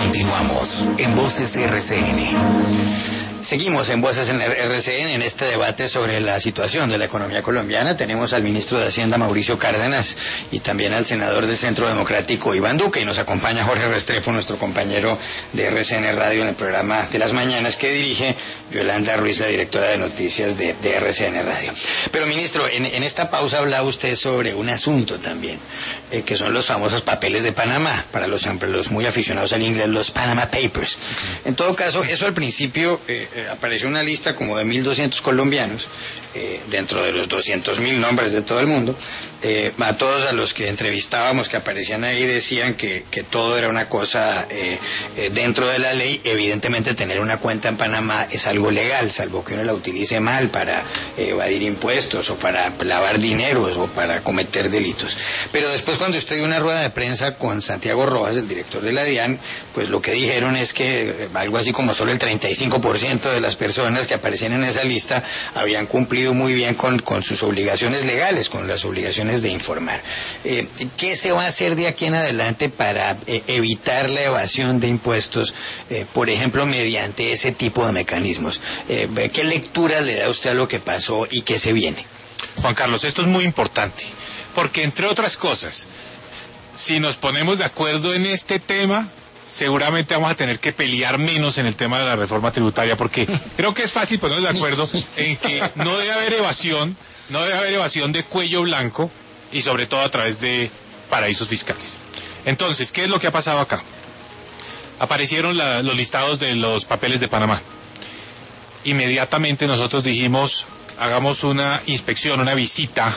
Continuamos en Voces RCN. Seguimos en Voces en RCN en este debate sobre la situación de la economía colombiana. Tenemos al ministro de Hacienda, Mauricio Cárdenas, y también al senador del Centro Democrático, Iván Duque, y nos acompaña Jorge Restrepo, nuestro compañero de RCN Radio en el programa de las mañanas que dirige Yolanda Ruiz, la directora de noticias de RCN Radio. Pero, ministro, en esta pausa hablaba usted sobre un asunto también, que son los famosos papeles de Panamá, para los muy aficionados al inglés, los Panama Papers. En todo caso, eso al principio apareció una lista como de 1.200 colombianos, dentro de los 200.000 nombres de todo el mundo. A todos a los que entrevistábamos que aparecían ahí decían que todo era una cosa dentro de la ley. Evidentemente tener una cuenta en Panamá es algo legal, salvo que uno la utilice mal para evadir impuestos o para lavar dineros o para cometer delitos. Pero después, cuando usted dio una rueda de prensa con Santiago Rojas, el director de la DIAN, pues lo que dijeron es que algo así como solo el 35% de las personas que aparecían en esa lista habían cumplido muy bien con sus obligaciones legales, con las obligaciones de informar. ¿Qué se va a hacer de aquí en adelante para evitar la evasión de impuestos, por ejemplo, mediante ese tipo de mecanismos? ¿Qué lectura le da usted a lo que pasó y qué se viene? Juan Carlos, esto es muy importante, porque entre otras cosas, si nos ponemos de acuerdo en este tema, seguramente vamos a tener que pelear menos en el tema de la reforma tributaria, porque creo que es fácil ponernos de acuerdo en que no debe haber evasión de cuello blanco, y sobre todo a través de paraísos fiscales. Entonces, ¿qué es lo que ha pasado acá? Aparecieron los listados de los papeles de Panamá. Inmediatamente nosotros dijimos, hagamos una inspección, una visita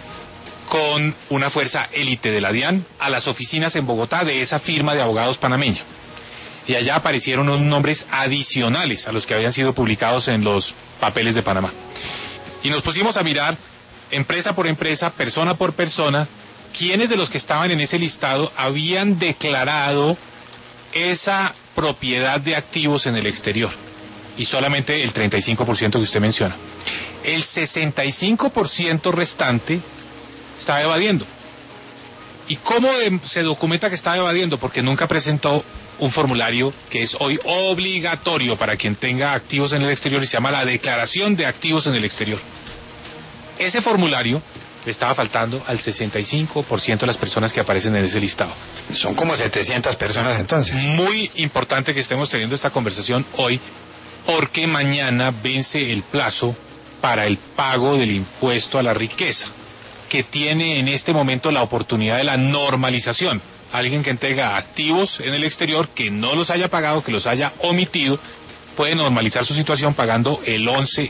con una fuerza élite de la DIAN a las oficinas en Bogotá de esa firma de abogados panameña. Y allá aparecieron unos nombres adicionales a los que habían sido publicados en los papeles de Panamá. Y nos pusimos a mirar, empresa por empresa, persona por persona, quiénes de los que estaban en ese listado habían declarado esa propiedad de activos en el exterior. Y solamente el 35% que usted menciona. El 65% restante estaba evadiendo. ¿Y cómo se documenta que estaba evadiendo? Porque nunca presentó un formulario que es hoy obligatorio para quien tenga activos en el exterior y se llama la declaración de activos en el exterior. Ese formulario le estaba faltando al 65% de las personas que aparecen en ese listado. Son como 700 personas entonces. Muy importante que estemos teniendo esta conversación hoy, porque mañana vence el plazo para el pago del impuesto a la riqueza, que tiene en este momento la oportunidad de la normalización. Alguien que tenga activos en el exterior, que no los haya pagado, que los haya omitido, puede normalizar su situación pagando el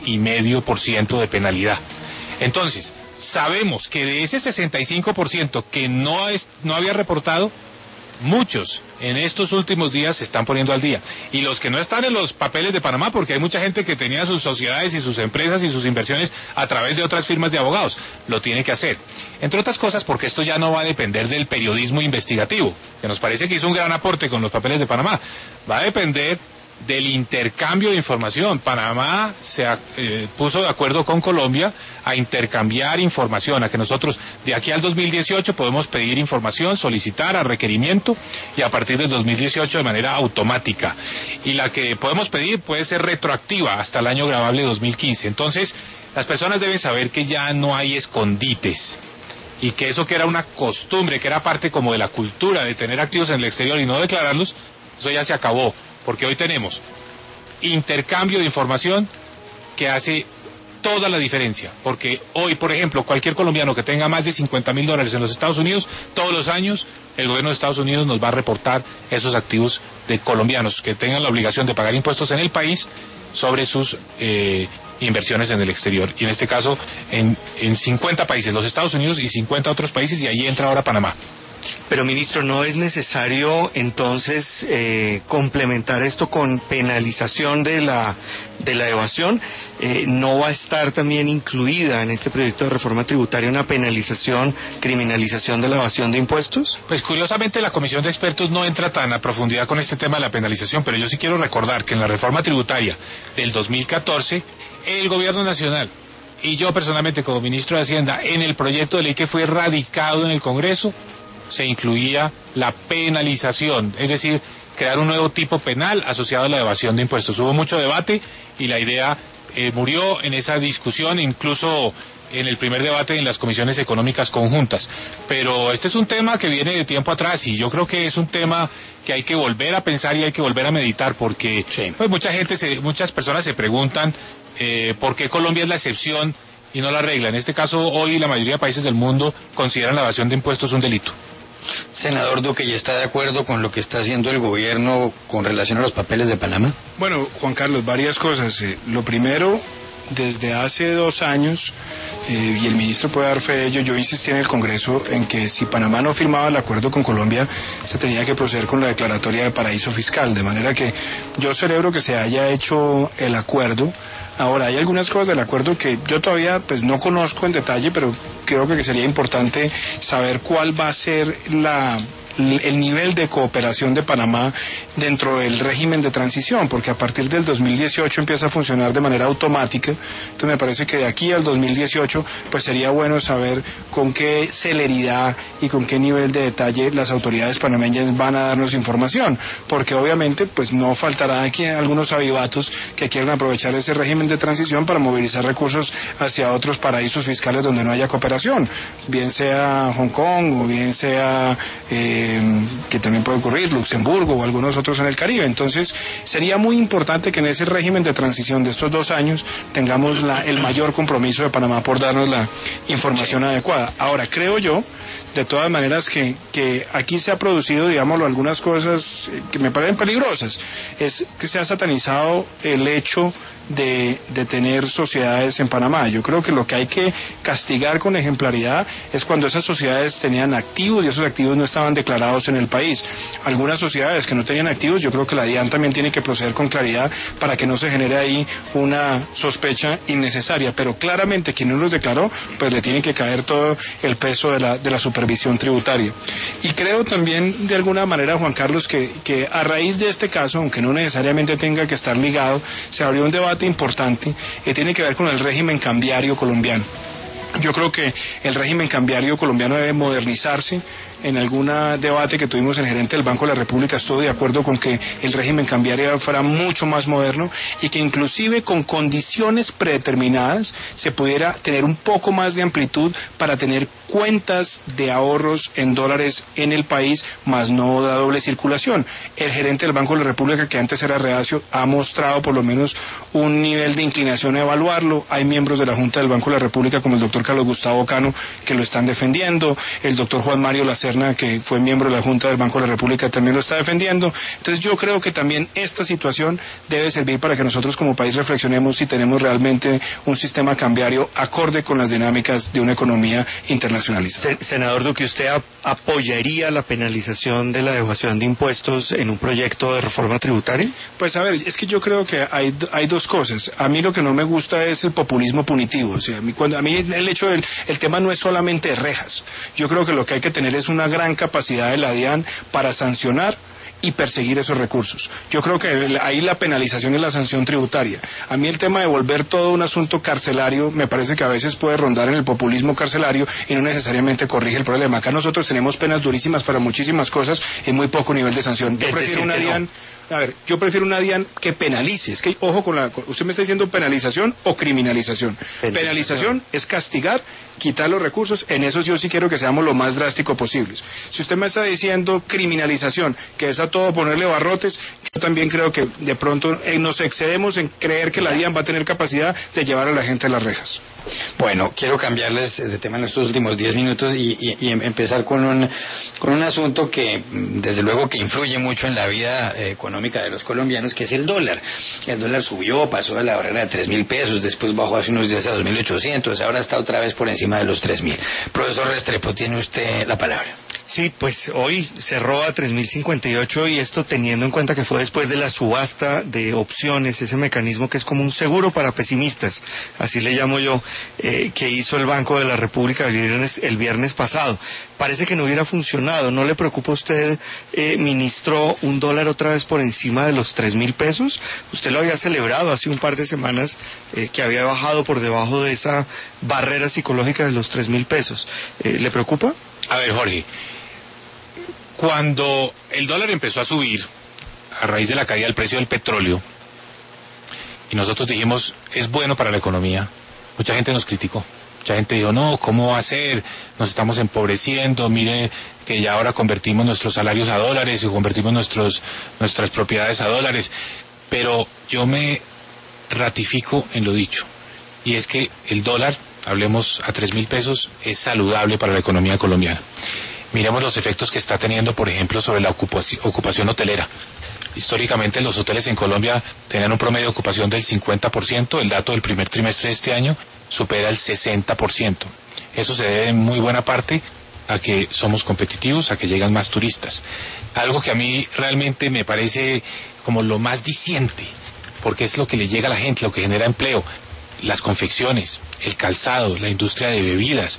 11,5% de penalidad. Entonces, sabemos que de ese 65% que no había reportado, muchos en estos últimos días se están poniendo al día. Y los que no están en los papeles de Panamá, porque hay mucha gente que tenía sus sociedades y sus empresas y sus inversiones a través de otras firmas de abogados, lo tiene que hacer. Entre otras cosas porque esto ya no va a depender del periodismo investigativo, que nos parece que hizo un gran aporte con los papeles de Panamá. Va a depender del intercambio de información. Panamá se puso de acuerdo con Colombia a intercambiar información, a que nosotros de aquí al 2018 podemos pedir información, solicitar a requerimiento, y a partir del 2018 de manera automática. Y la que podemos pedir puede ser retroactiva hasta el año gravable 2015. Entonces, las personas deben saber que ya no hay escondites, y que eso que era una costumbre, que era parte como de la cultura de tener activos en el exterior y no declararlos, eso ya se acabó. Porque hoy tenemos intercambio de información que hace toda la diferencia. Porque hoy, por ejemplo, cualquier colombiano que tenga más de $50,000 en los Estados Unidos, todos los años el gobierno de Estados Unidos nos va a reportar esos activos de colombianos que tengan la obligación de pagar impuestos en el país sobre sus inversiones en el exterior. Y en este caso, en 50 países, los Estados Unidos y 50 otros países, y allí entra ahora Panamá. Pero, ministro, ¿no es necesario entonces complementar esto con penalización de la evasión? ¿No va a estar también incluida en este proyecto de reforma tributaria una penalización, criminalización de la evasión de impuestos? Pues curiosamente la comisión de expertos no entra tan a profundidad con este tema de la penalización, pero yo sí quiero recordar que en la reforma tributaria del 2014, el gobierno nacional y yo personalmente como ministro de Hacienda, en el proyecto de ley que fue radicado en el Congreso, se incluía la penalización, es decir, crear un nuevo tipo penal asociado a la evasión de impuestos. Hubo mucho debate y la idea murió en esa discusión, incluso en el primer debate en las comisiones económicas conjuntas. Pero este es un tema que viene de tiempo atrás y yo creo que es un tema que hay que volver a pensar y hay que volver a meditar porque sí, pues muchas personas se preguntan por qué Colombia es la excepción y no la regla. En este caso, hoy la mayoría de países del mundo consideran la evasión de impuestos un delito. Senador Duque, ¿ya está de acuerdo con lo que está haciendo el gobierno con relación a los papeles de Panamá? Bueno, Juan Carlos, varias cosas. Lo primero, desde hace 2 años, y el ministro puede dar fe de ello, yo insistí en el Congreso en que si Panamá no firmaba el acuerdo con Colombia, se tenía que proceder con la declaratoria de paraíso fiscal, de manera que yo celebro que se haya hecho el acuerdo. Ahora, hay algunas cosas del acuerdo que yo todavía pues no conozco en detalle, pero creo que sería importante saber cuál va a ser el nivel de cooperación de Panamá dentro del régimen de transición, porque a partir del 2018 empieza a funcionar de manera automática. Entonces me parece que de aquí al 2018 pues sería bueno saber con qué celeridad y con qué nivel de detalle las autoridades panameñas van a darnos información, porque obviamente pues no faltará aquí algunos avivatos que quieran aprovechar ese régimen de transición para movilizar recursos hacia otros paraísos fiscales donde no haya cooperación, bien sea Hong Kong o bien sea que también puede ocurrir Luxemburgo o algunos otros en el Caribe. Entonces sería muy importante que en ese régimen de transición de estos 2 años tengamos el mayor compromiso de Panamá por darnos la información adecuada. Ahora, creo yo, de todas maneras, que aquí se ha producido, digámoslo, algunas cosas que me parecen peligrosas. Es que se ha satanizado el hecho de tener sociedades en Panamá. Yo creo que lo que hay que castigar con ejemplaridad es cuando esas sociedades tenían activos y esos activos no estaban declarados en el país. Algunas sociedades que no tenían activos, yo creo que la DIAN también tiene que proceder con claridad para que no se genere ahí una sospecha innecesaria, pero claramente quien no los declaró, pues le tiene que caer todo el peso de la supervisión tributaria. Y creo también, de alguna manera, Juan Carlos, que a raíz de este caso, aunque no necesariamente tenga que estar ligado, se abrió un debate importante que tiene que ver con el régimen cambiario colombiano. Yo creo que el régimen cambiario colombiano debe modernizarse. En algún debate que tuvimos, el gerente del Banco de la República estuvo de acuerdo con que el régimen cambiario fuera mucho más moderno y que inclusive con condiciones predeterminadas se pudiera tener un poco más de amplitud para tener cuentas de ahorros en dólares en el país, más no da doble circulación. El gerente del Banco de la República, que antes era reacio, ha mostrado por lo menos un nivel de inclinación a evaluarlo. Hay miembros de la Junta del Banco de la República, como el doctor Carlos Gustavo Cano, que lo están defendiendo. El doctor Juan Mario Lacerda, que fue miembro de la Junta del Banco de la República, también lo está defendiendo. Entonces yo creo que también esta situación debe servir para que nosotros como país reflexionemos si tenemos realmente un sistema cambiario acorde con las dinámicas de una economía internacionalizada. Senador Duque, ¿usted apoyaría la penalización de la evasión de impuestos en un proyecto de reforma tributaria? Pues a ver, es que yo creo que hay 2 cosas. A mí lo que no me gusta es el populismo punitivo. O sea, a mí el hecho del el tema no es solamente rejas. Yo creo que lo que hay que tener es una gran capacidad de la DIAN para sancionar y perseguir esos recursos. Yo creo que ahí la penalización es la sanción tributaria. A mí el tema de volver todo un asunto carcelario me parece que a veces puede rondar en el populismo carcelario y no necesariamente corrige el problema. Acá nosotros tenemos penas durísimas para muchísimas cosas y muy poco nivel de sanción. Yo prefiero una DIAN... A ver, yo prefiero una DIAN que penalice. Es que, ojo con usted me está diciendo penalización o criminalización. Penalización es castigar, quitar los recursos. En eso yo sí quiero que seamos lo más drástico posibles. Si usted me está diciendo criminalización, que es a todo ponerle barrotes, yo también creo que de pronto nos excedemos en creer que la DIAN va a tener capacidad de llevar a la gente a las rejas. Bueno, quiero cambiarles de tema en estos últimos 10 minutos y empezar con un asunto que desde luego que influye mucho en la vida económica de los colombianos, que es el dólar. El dólar subió, pasó de la barrera de 3.000 pesos, después bajó hace unos días a 2.800, ahora está otra vez por encima de los 3.000. Profesor Restrepo, tiene usted la palabra. Sí, pues hoy cerró a 3.058 y esto teniendo en cuenta que fue después de la subasta de opciones, ese mecanismo que es como un seguro para pesimistas, así le llamo yo, que hizo el Banco de la República el viernes pasado. Parece que no hubiera funcionado. ¿No le preocupa a usted, ministro, un dólar otra vez por encima de los 3.000 pesos? Usted lo había celebrado hace un par de semanas, que había bajado por debajo de esa barrera psicológica de los 3.000 pesos. ¿Le preocupa? A ver, Jorge, Cuando el dólar empezó a subir, a raíz de la caída del precio del petróleo, y nosotros dijimos, es bueno para la economía, mucha gente nos criticó. Mucha gente dijo, no, ¿cómo va a ser? Nos estamos empobreciendo, mire que ya ahora convertimos nuestros salarios a dólares y convertimos nuestras propiedades a dólares. Pero yo me ratifico en lo dicho, y es que el dólar, hablemos a 3.000 pesos, es saludable para la economía colombiana. Miremos los efectos que está teniendo, por ejemplo, sobre la ocupación hotelera. Históricamente los hoteles en Colombia tenían un promedio de ocupación del 50%, el dato del primer trimestre de este año supera el 60%. Eso se debe en muy buena parte a que somos competitivos, a que llegan más turistas. Algo que a mí realmente me parece como lo más diciente, porque es lo que le llega a la gente, lo que genera empleo, las confecciones, el calzado, la industria de bebidas.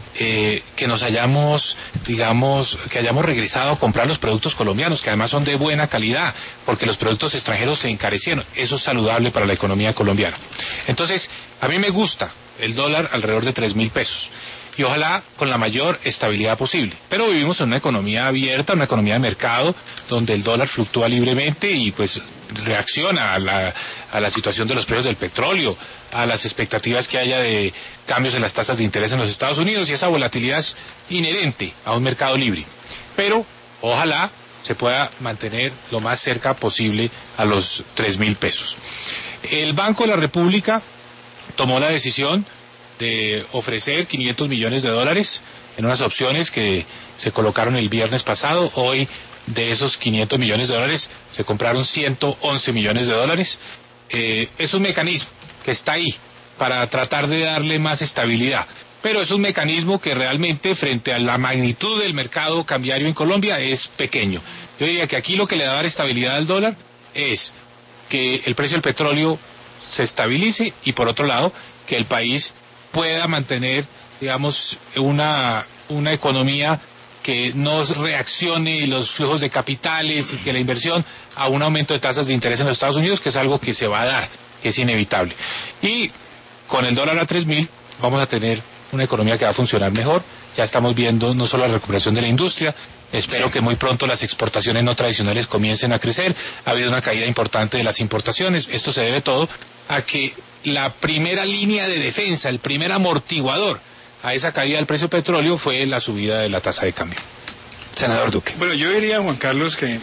Que nos hayamos, digamos, que hayamos regresado a comprar los productos colombianos, que además son de buena calidad, porque los productos extranjeros se encarecieron. Eso es saludable para la economía colombiana. Entonces, a mí me gusta el dólar alrededor de 3.000 pesos. Y ojalá con la mayor estabilidad posible. Pero vivimos en una economía abierta, una economía de mercado, donde el dólar fluctúa libremente y pues reacciona a la situación de los precios del petróleo, a las expectativas que haya de cambios en las tasas de interés en los Estados Unidos, y esa volatilidad es inherente a un mercado libre. Pero ojalá se pueda mantener lo más cerca posible a los 3.000 pesos. El Banco de la República tomó la decisión de ofrecer 500 millones de dólares en unas opciones que se colocaron el viernes pasado. Hoy de esos 500 millones de dólares se compraron 111 millones de dólares. Es un mecanismo que está ahí para tratar de darle más estabilidad, pero es un mecanismo que realmente frente a la magnitud del mercado cambiario en Colombia es pequeño. Yo diría que aquí lo que le da estabilidad al dólar es que el precio del petróleo se estabilice y por otro lado que el país pueda mantener, digamos, una economía que no reaccione los flujos de capitales y que la inversión a un aumento de tasas de interés en los Estados Unidos, que es algo que se va a dar, que es inevitable. Y con el dólar a 3.000 vamos a tener una economía que va a funcionar mejor. Ya estamos viendo no solo la recuperación de la industria, espero que muy pronto las exportaciones no tradicionales comiencen a crecer. Ha habido una caída importante de las importaciones. Esto se debe todo a que la primera línea de defensa, el primer amortiguador a esa caída del precio del petróleo fue la subida de la tasa de cambio. Senador Duque. Bueno, yo diría, Juan Carlos, que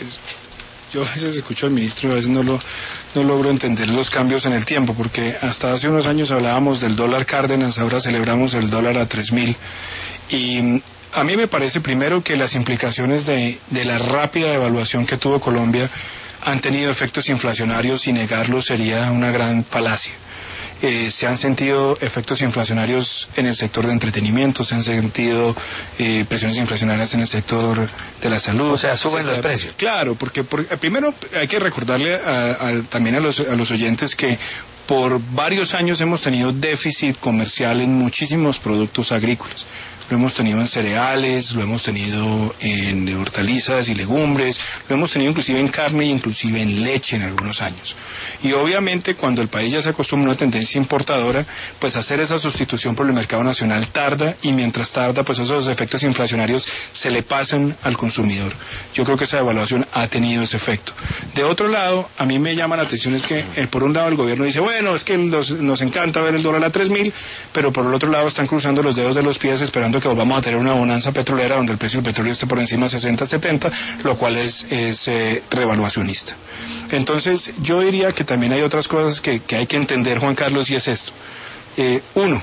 yo a veces escucho al ministro y a veces no logro entender los cambios en el tiempo, porque hasta hace unos años hablábamos del dólar Cárdenas, ahora celebramos el dólar a 3.000. Y a mí me parece primero que las implicaciones de la rápida devaluación que tuvo Colombia han tenido efectos inflacionarios, y negarlo sería una gran falacia. Se han sentido efectos inflacionarios en el sector de entretenimiento, se han sentido presiones inflacionarias en el sector de la salud. O sea, suben los precios. Claro, porque primero hay que recordarle también a los oyentes que por varios años hemos tenido déficit comercial en muchísimos productos agrícolas. Lo hemos tenido en cereales, lo hemos tenido en hortalizas y legumbres, lo hemos tenido inclusive en carne y inclusive en leche en algunos años. Y obviamente cuando el país ya se acostumbra a una tendencia importadora, pues hacer esa sustitución por el mercado nacional tarda, y mientras tarda, pues esos efectos inflacionarios se le pasan al consumidor. Yo creo que esa devaluación ha tenido ese efecto. De otro lado, a mí me llama la atención es que por un lado el gobierno dice, bueno, es que nos encanta ver el dólar a 3.000, pero por el otro lado están cruzando los dedos de los pies esperando que volvamos a tener una bonanza petrolera donde el precio del petróleo esté por encima de 60, 70, lo cual es revaluacionista. Entonces, yo diría que también hay otras cosas que hay que entender, Juan Carlos, y es esto. Uno,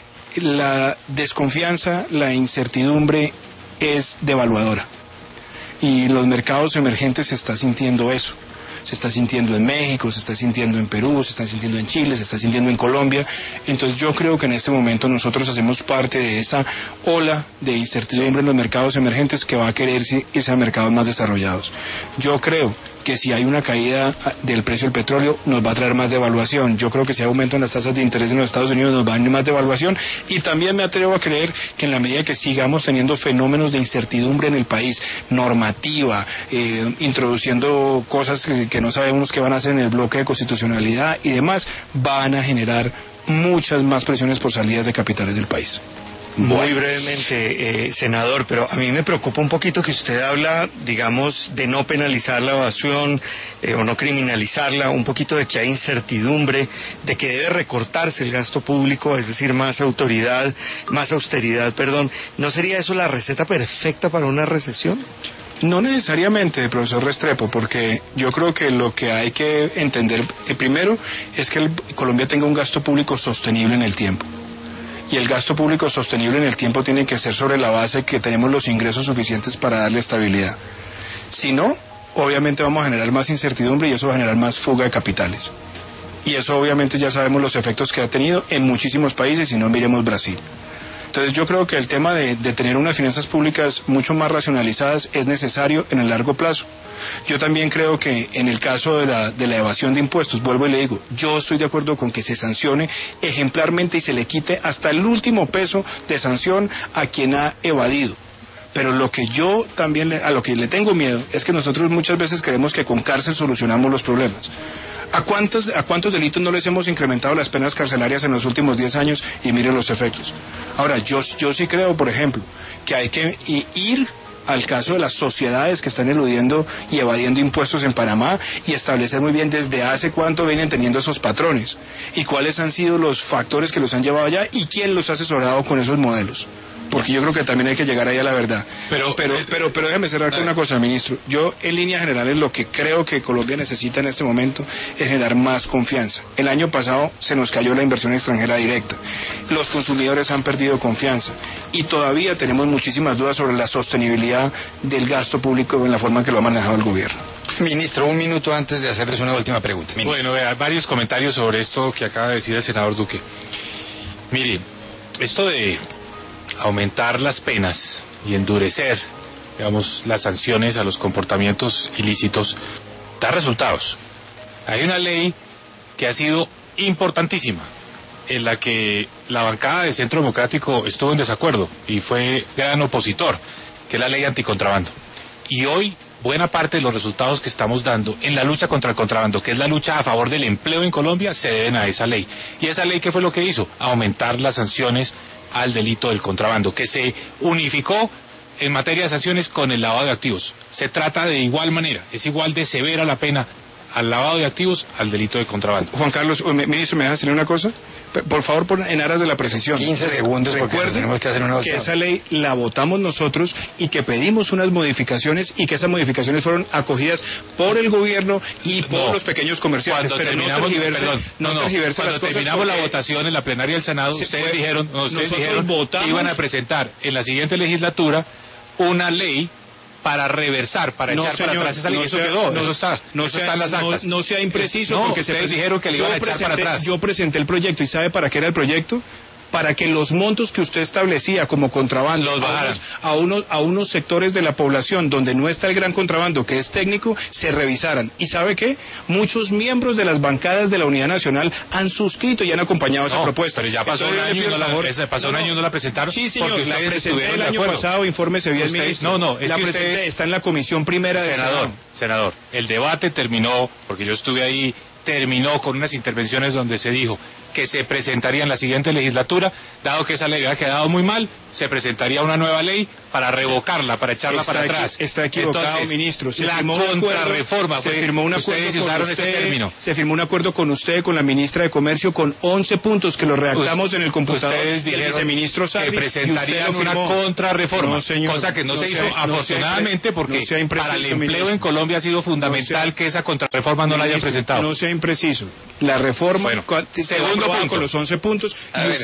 la desconfianza, la incertidumbre es devaluadora. Y los mercados emergentes se está sintiendo eso. Se está sintiendo en México, se está sintiendo en Perú, se está sintiendo en Chile, se está sintiendo en Colombia. Entonces yo creo que en este momento nosotros hacemos parte de esa ola de incertidumbre en los mercados emergentes que va a querer irse a mercados más desarrollados. Yo creo que si hay una caída del precio del petróleo nos va a traer más devaluación. Yo creo que si hay aumento en las tasas de interés en los Estados Unidos nos va a venir más devaluación, y también me atrevo a creer que en la medida que sigamos teniendo fenómenos de incertidumbre en el país, normativa, introduciendo cosas que no sabemos qué van a hacer en el bloque de constitucionalidad y demás, van a generar muchas más presiones por salidas de capitales del país. Muy brevemente, senador, pero a mí me preocupa un poquito que usted habla, digamos, de no penalizar la evasión o no criminalizarla, un poquito de que hay incertidumbre, de que debe recortarse el gasto público, es decir, más austeridad, perdón. ¿No sería eso la receta perfecta para una recesión? No necesariamente, profesor Restrepo, porque yo creo que lo que hay que entender primero es que Colombia tenga un gasto público sostenible en el tiempo. Y el gasto público sostenible en el tiempo tiene que ser sobre la base que tenemos los ingresos suficientes para darle estabilidad. Si no, obviamente vamos a generar más incertidumbre y eso va a generar más fuga de capitales. Y eso obviamente ya sabemos los efectos que ha tenido en muchísimos países, y no miremos Brasil. Entonces yo creo que el tema de tener unas finanzas públicas mucho más racionalizadas es necesario en el largo plazo. Yo también creo que en el caso de la evasión de impuestos, vuelvo y le digo, yo estoy de acuerdo con que se sancione ejemplarmente y se le quite hasta el último peso de sanción a quien ha evadido. Pero lo que yo también, a lo que le tengo miedo, es que nosotros muchas veces creemos que con cárcel solucionamos los problemas. ¿A cuántos delitos no les hemos incrementado las penas carcelarias en los últimos 10 años? Y miren los efectos. Ahora, yo sí creo, por ejemplo, que hay que ir al caso de las sociedades que están eludiendo y evadiendo impuestos en Panamá y establecer muy bien desde hace cuánto vienen teniendo esos patrones y cuáles han sido los factores que los han llevado allá y quién los ha asesorado con esos modelos. Porque yo creo que también hay que llegar ahí a la verdad. Pero déjeme cerrar con una cosa, ministro. Yo, en líneas generales, lo que creo que Colombia necesita en este momento es generar más confianza. El año pasado se nos cayó la inversión extranjera directa. Los consumidores han perdido confianza. Y todavía tenemos muchísimas dudas sobre la sostenibilidad del gasto público en la forma en que lo ha manejado el gobierno. Ministro, un minuto antes de hacerles una última pregunta. Ministro. Bueno, varios comentarios sobre esto que acaba de decir el senador Duque. Mire, esto de aumentar las penas y endurecer, digamos, las sanciones a los comportamientos ilícitos, da resultados. Hay una ley que ha sido importantísima, en la que la bancada de Centro Democrático estuvo en desacuerdo y fue gran opositor, que es la ley anticontrabando. Y hoy, buena parte de los resultados que estamos dando en la lucha contra el contrabando, que es la lucha a favor del empleo en Colombia, se deben a esa ley. ¿Y esa ley qué fue lo que hizo? Aumentar las sanciones al delito del contrabando, que se unificó en materia de sanciones con el lavado de activos. Se trata de igual manera, es igual de severa la pena al lavado de activos al delito de contrabando. Juan Carlos, ministro, ¿me dejas decir una cosa? Por favor, en aras de la precisión. 15 segundos, porque tenemos que hacer una que esa ley la votamos nosotros y que pedimos unas modificaciones y que esas modificaciones fueron acogidas por el gobierno y por los pequeños comerciantes. Cuando terminamos la votación en la plenaria del Senado, ustedes dijeron que iban a presentar en la siguiente legislatura una ley para reversar, para echar para atrás esa ley. Eso quedó, eso está en las actas. No sea impreciso, porque ustedes dijeron que le iban a echar para atrás. Yo presenté el proyecto, ¿y sabe para qué era el proyecto? Para que los montos que usted establecía como contrabando a unos sectores de la población donde no está el gran contrabando, que es técnico, se revisaran. ¿Y sabe qué? Muchos miembros de las bancadas de la Unidad Nacional han suscrito y han acompañado esa propuesta. Pero ya pasó un año y no la presentaron. Sí, señor, la presenté el año pasado, infórmese bien, ministro. La presenté, está en la Comisión Primera de Senador, el debate terminó, porque yo estuve ahí, terminó con unas intervenciones donde se dijo que se presentaría en la siguiente legislatura, dado que esa ley había quedado muy mal, se presentaría una nueva ley para revocarla, para echarla para atrás. Está equivocado, entonces, ministro. Se firmó un acuerdo con usted, con la ministra de Comercio, con 11 puntos que lo redactamos en el computador del viceministro Sarri, que presentarían una contrarreforma, cosa que no se hizo afortunadamente, porque para el empleo en Colombia ha sido fundamental que esa contrarreforma no la haya presentado. No sea impreciso. La reforma, segundo punto, con los 11 puntos.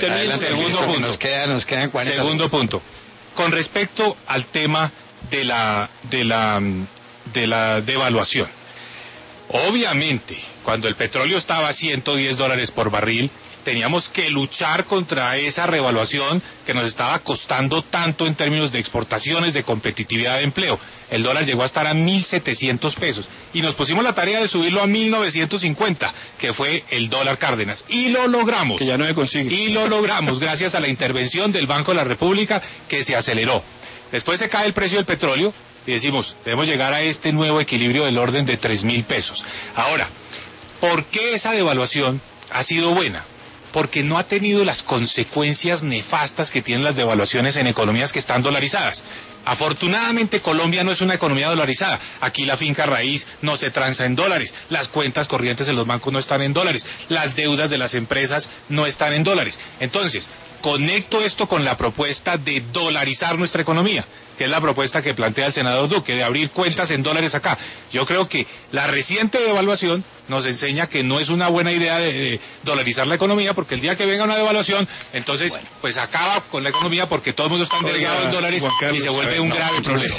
Nos quedan 40. Segundo punto. Con respecto al tema de la devaluación. Obviamente, cuando el petróleo estaba a $110 por barril, teníamos que luchar contra esa revaluación que nos estaba costando tanto en términos de exportaciones, de competitividad de empleo. El dólar llegó a estar a 1.700 pesos y nos pusimos la tarea de subirlo a 1.950, que fue el dólar Cárdenas. Y lo logramos. Que ya no se consigue. Y lo logramos gracias a la intervención del Banco de la República, que se aceleró. Después se cae el precio del petróleo y decimos, debemos llegar a este nuevo equilibrio del orden de 3.000 pesos. Ahora, ¿por qué esa devaluación ha sido buena? porque no ha tenido las consecuencias nefastas que tienen las devaluaciones en economías que están dolarizadas. Afortunadamente Colombia no es una economía dolarizada. Aquí la finca raíz no se transa en dólares, las cuentas corrientes en los bancos no están en dólares, las deudas de las empresas no están en dólares. Entonces, conecto esto con la propuesta de dolarizar nuestra economía, que es la propuesta que plantea el senador Duque, de abrir cuentas en dólares acá. Yo creo que la reciente devaluación nos enseña que no es una buena idea de dolarizar la economía, porque el día que venga una devaluación, entonces pues acaba con la economía, porque todo el mundo está endeudado en dólares y se vuelve un grave problema.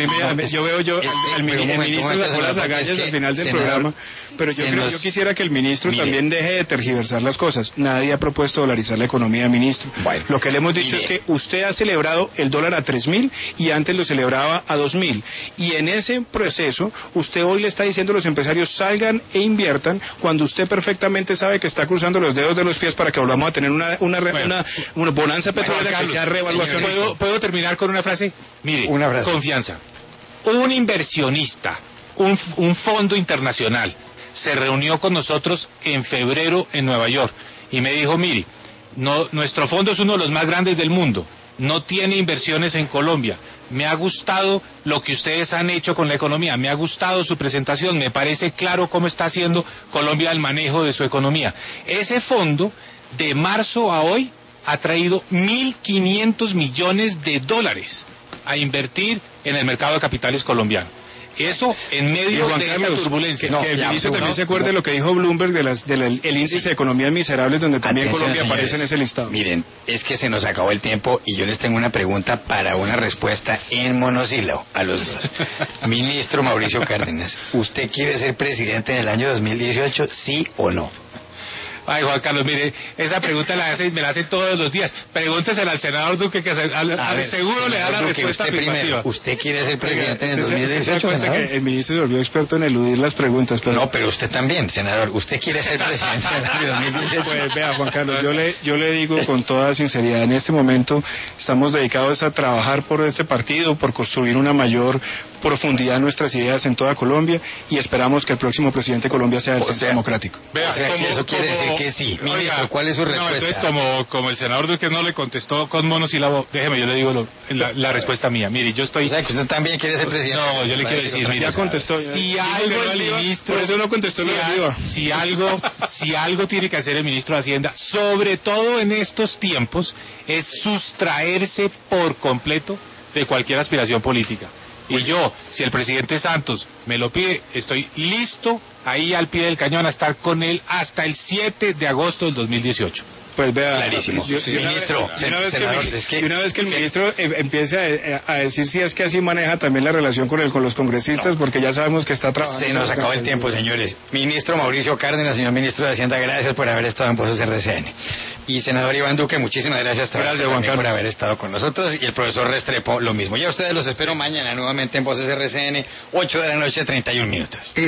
El ministro sacó las agallas al final del programa, pero yo quisiera que el ministro también deje de tergiversar las cosas. Nadie ha propuesto dolarizar la economía, ministro. Bueno, lo que le hemos dicho es que usted ha celebrado el dólar a 3.000 y antes lo celebraba a 2.000. Y en ese proceso, usted hoy le está diciendo a los empresarios salgan e inviertan, cuando usted perfectamente sabe que está cruzando los dedos de los pies para que volvamos a tener una bonanza petrolera que sea revaluación. ¿Puedo terminar con una frase? Mire, confianza. Un inversionista, un fondo internacional, se reunió con nosotros en febrero en Nueva York y me dijo, mire, nuestro fondo es uno de los más grandes del mundo, no tiene inversiones en Colombia. Me ha gustado lo que ustedes han hecho con la economía, me ha gustado su presentación, me parece claro cómo está haciendo Colombia el manejo de su economía. Ese fondo, de marzo a hoy, ha traído 1.500 millones de dólares a invertir en el mercado de capitales colombiano. Eso en medio de esta turbulencia. Que el ministro también se acuerde de lo que dijo Bloomberg del índice de economías miserables, donde también Colombia aparece en ese listado. Miren, es que se nos acabó el tiempo y yo les tengo una pregunta para una respuesta en monosílabo a los dos. Ministro Mauricio Cárdenas, ¿usted quiere ser presidente en el año 2018, sí o no? Ay, Juan Carlos, mire, esa pregunta me la hacen todos los días. Pregúntesela al senador Duque, que seguro le da la respuesta afirmativa. ¿Usted quiere ser presidente en el 2018? El ministro se volvió experto en eludir las preguntas. Pero... No, pero usted también, senador. ¿Usted quiere ser presidente en el año 2018? Pues vea, Juan Carlos, yo le digo con toda sinceridad, en este momento estamos dedicados a trabajar por este partido, por construir una mayor profundidad en nuestras ideas en toda Colombia, y esperamos que el próximo presidente de Colombia sea el Centro Democrático. Vea, eso quiere decir que sí. Ministro, ¿cuál es su respuesta? No, entonces como el senador Duque no le contestó con monosílabo, déjeme, yo le digo la respuesta mía. Mire, yo estoy... O sea, que usted también quiere ser presidente. No, yo le quiero decir, mire, ya contestó. Si algo el ministro... Por eso no contestó lo de arriba. Si algo tiene que hacer el ministro de Hacienda, sobre todo en estos tiempos, es sustraerse por completo de cualquier aspiración política. Y yo, si el presidente Santos me lo pide, estoy listo ahí al pie del cañón a estar con él hasta el 7 de agosto del 2018. Pues vea, clarísimo. Ministro, una vez que el ministro empiece a decir si es que así maneja también la relación con los congresistas, porque ya sabemos que está trabajando. Se nos acabó el tiempo, señores. Ministro Mauricio Cárdenas, señor ministro de Hacienda, gracias por haber estado en Voces RCN. Y senador Iván Duque, muchísimas gracias por haber estado con nosotros. Y el profesor Restrepo, lo mismo. Ya ustedes los espero mañana nuevamente en Voces RCN, 8 de la noche, 31 minutos.